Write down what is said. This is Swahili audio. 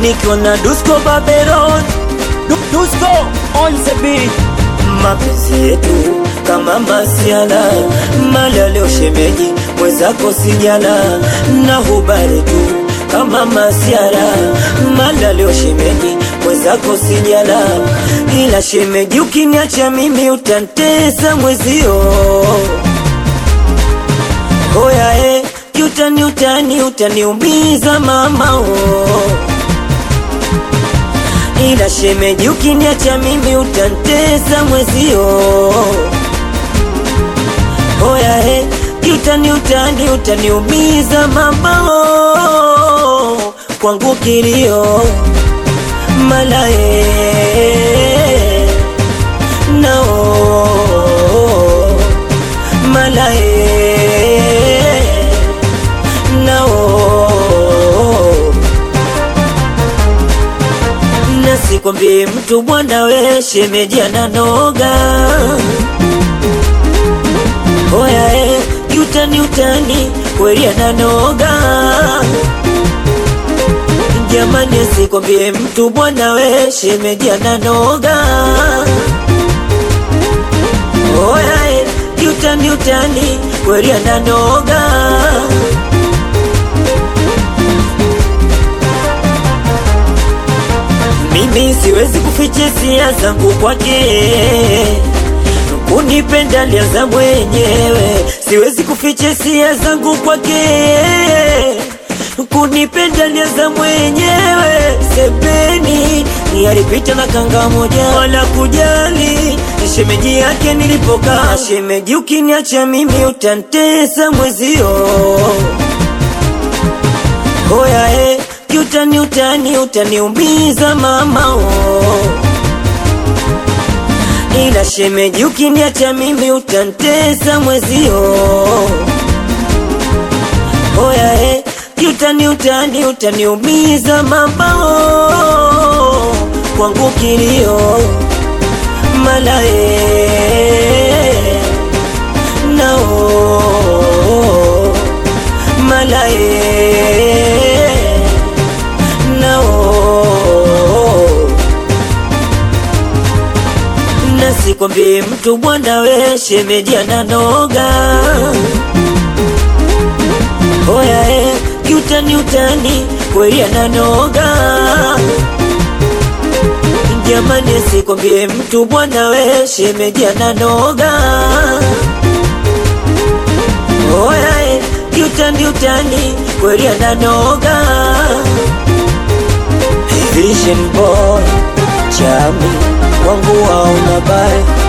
nikiwa na Dusko Babylon. Dusko on the beat. Mapenzi yetu kama masiala, mala leo shemeji mwenzako sijala. Na hubari tu kama masiala, mala leo shemeji mwenzako sijala. Ila shemeji ukiniacha mimi utantesa mwezio. Oya utaniumiza mama Ila shemeji ukiniacha mimi utantesa mwezio. Oya utaniumiza mama kwangu kilio mala mala Nasikwambie mtu bwana we shemeji ananoga. Oya utani kweli ananoga. Jamani nasikwambie mtu bwana we shemeji ananoga. Oya utani kweli ananoga. Mimi siwezi kuficha hisia zangu kwake, kunipenda alianza mwenyewe. Siwezi kuficha hisia zangu kwake, kunipenda alianza mwenyewe. Sebeni ni alipita na kanga moja, wala kujali shemeji yake nilipokaa. Shemeji ukiniacha mimi utantesa mwezio. Oya utaniumiza mama Ila shemeji ukiniacha mimi utantesa mwezio. Oya utaniumiza mama kwangu kilio mala mala Nasikwambie mtu bwana we shemeji ananoga. Oya utani kweli ananoga. Jamani nasikwambie mtu bwana we shemeji ananoga. Oya utani kweli ananoga. Vision boy chami wangu hauna bye.